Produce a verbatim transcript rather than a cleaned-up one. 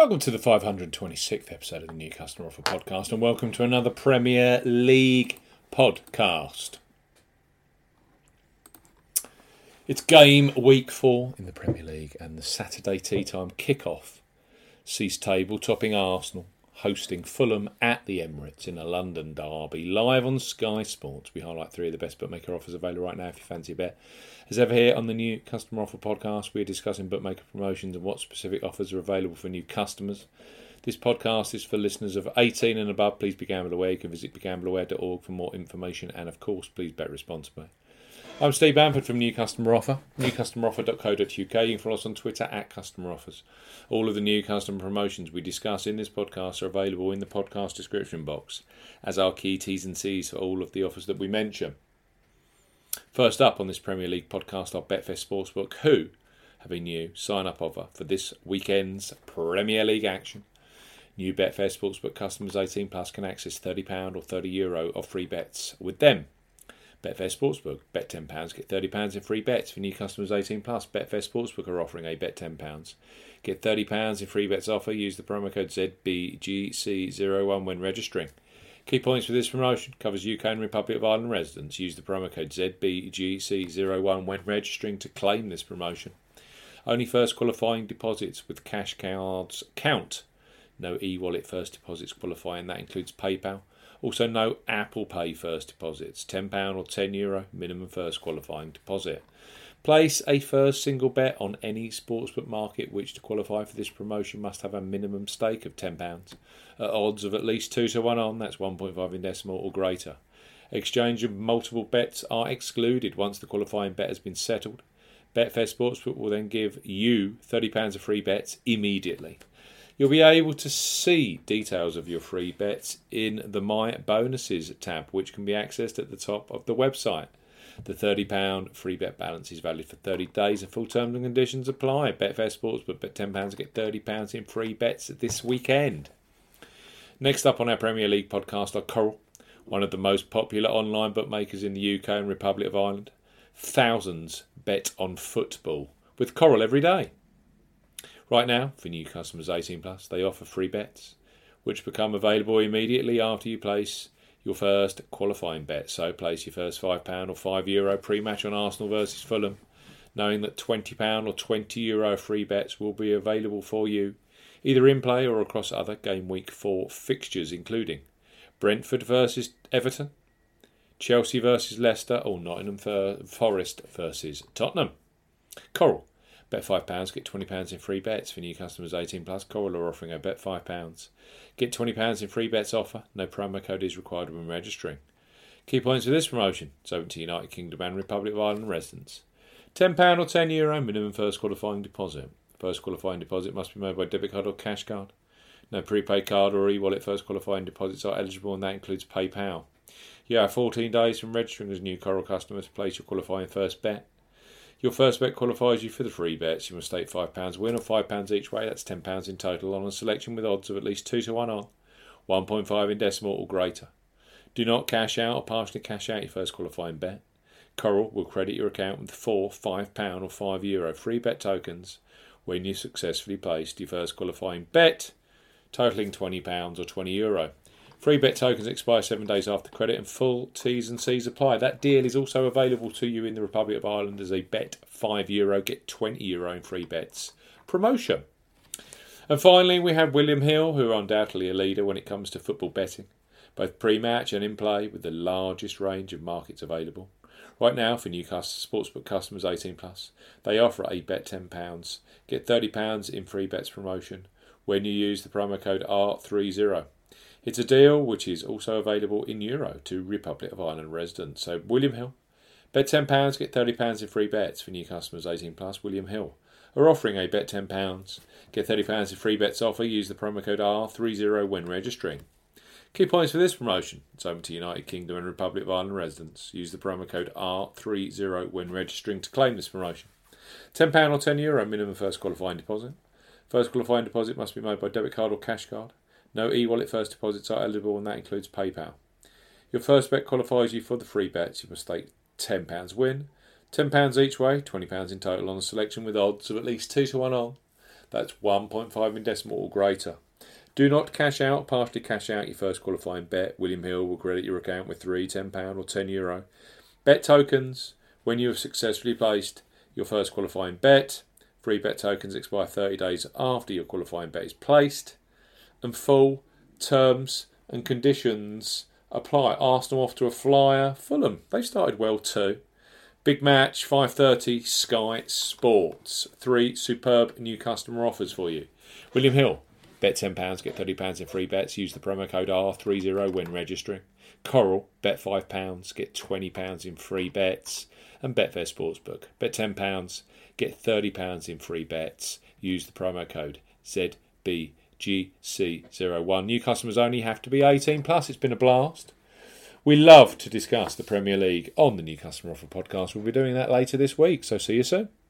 Welcome to the five hundred twenty-sixth episode of the New Customer Offer Podcast, and welcome to another Premier League podcast. It's game week four in the Premier League, and the Saturday tea time kick-off sees table topping Arsenal hosting Fulham at the Emirates in a London derby. Live on Sky Sports, we highlight three of the best bookmaker offers available right now if you fancy a bet. As ever here on the New Customer Offer Podcast, we are discussing bookmaker promotions and what specific offers are available for new customers. This podcast is for listeners of eighteen and above. Please be gamble aware. You can visit be gamble aware dot org for more information, and of course, please bet responsibly. I'm Steve Bamford from New Customer Offer, new customer offer dot co dot uk. You can follow us on Twitter at Customer Offers. All of the new customer promotions we discuss in this podcast are available in the podcast description box, as are key T's and C's for all of the offers that we mention. First up on this Premier League podcast are Betfair Sportsbook, who have a new sign-up offer for this weekend's Premier League action. New Betfair Sportsbook customers eighteen plus can access thirty pounds or thirty euro of free bets with them. Betfair Sportsbook, bet ten pounds, get thirty pounds in free bets. For new customers eighteen plus, Betfair Sportsbook are offering a bet ten pounds. Get thirty pounds in free bets offer. Use the promo code Z B G C zero one when registering. Key points for this promotion: covers U K and Republic of Ireland residents. Use the promo code Z B G C zero one when registering to claim this promotion. Only first qualifying deposits with cash cards count. No e-wallet first deposits qualify, and that includes PayPal. Also, no Apple Pay first deposits. ten pounds or ten euro minimum first qualifying deposit. Place a first single bet on any sportsbook market which, to qualify for this promotion, must have a minimum stake of ten pounds. At odds of at least two to one on, that's one point five in decimal or greater. Exchange of multiple bets are excluded once the qualifying bet has been settled. Betfair Sportsbook will then give you thirty pounds of free bets immediately. You'll be able to see details of your free bets in the My Bonuses tab, which can be accessed at the top of the website. The thirty pounds free bet balance is valid for thirty days and full terms and conditions apply. Betfair Sportsbook, bet ten pounds, get thirty pounds in free bets this weekend. Next up on our Premier League podcast are Coral, one of the most popular online bookmakers in the U K and Republic of Ireland. Thousands bet on football with Coral every day. Right now, for new customers eighteen plus, they offer free bets, which become available immediately after you place your first qualifying bet. So place your first five pounds or five euro pre-match on Arsenal versus Fulham, knowing that twenty pounds or twenty euro free bets will be available for you, either in play or across other game week four fixtures, including Brentford versus Everton, Chelsea versus Leicester, or Nottingham Forest versus Tottenham. Coral. Bet five pounds, get twenty pounds in free bets. For new customers eighteen plus, Coral are offering a bet five pounds. Get twenty pounds in free bets offer. No promo code is required when registering. Key points for this promotion: it's open to United Kingdom and Republic of Ireland residents. ten pounds or ten euro minimum first qualifying deposit. First qualifying deposit must be made by debit card or cash card. No prepaid card or e-wallet first qualifying deposits are eligible, and that includes PayPal. You have fourteen days from registering as a new Coral customer to place your qualifying first bet. Your first bet qualifies you for the free bets. You must stake five pounds win or five pounds each way. That's ten pounds in total on a selection with odds of at least two to one on, one point five in decimal or greater. Do not cash out or partially cash out your first qualifying bet. Coral will credit your account with four five pounds or five euro free bet tokens when you successfully placed your first qualifying bet, totaling twenty pounds or twenty euro. Free bet tokens expire seven days after credit, and full T's and C's apply. That deal is also available to you in the Republic of Ireland as a bet five euro, get twenty euro in free bets promotion. And finally, we have William Hill, who are undoubtedly a leader when it comes to football betting, both pre-match and in play, with the largest range of markets available. Right now, for new sportsbook customers eighteen plus, they offer a bet ten pounds, get thirty pounds in free bets promotion when you use the promo code R thirty. It's a deal which is also available in Euro to Republic of Ireland residents. So William Hill, bet ten pounds, get thirty pounds in free bets. For new customers eighteen plus, William Hill are offering a bet ten pounds, get thirty pounds in free bets offer. Use the promo code R thirty when registering. Key points for this promotion: it's open to United Kingdom and Republic of Ireland residents. Use the promo code R thirty when registering to claim this promotion. ten pounds or ten euro minimum first qualifying deposit. First qualifying deposit must be made by debit card or cash card. No e-wallet first deposits are eligible, and that includes PayPal. Your first bet qualifies you for the free bets. You must stake ten pounds win, ten pounds each way, twenty pounds in total on a selection with odds of at least two to one on. That's one point five in decimal or greater. Do not cash out, partially cash out your first qualifying bet. William Hill will credit your account with three, ten pounds or ten euro. Bet tokens, when you have successfully placed your first qualifying bet. Free bet tokens expire thirty days after your qualifying bet is placed. And full terms and conditions apply. Arsenal off to a flyer. Fulham, they started well too. Big match, five thirty, Sky Sports. Three superb new customer offers for you. William Hill, bet ten pounds, get thirty pounds in free bets. Use the promo code R thirty when registering. Coral, bet five pounds, get twenty pounds in free bets. And Betfair Sportsbook, bet ten pounds, get thirty pounds in free bets. Use the promo code Z B G C zero one. New customers only, have to be eighteen plus. It's been a blast. We love to discuss the Premier League on the New Customer Offer podcast. We'll be doing that later this week, so see you soon.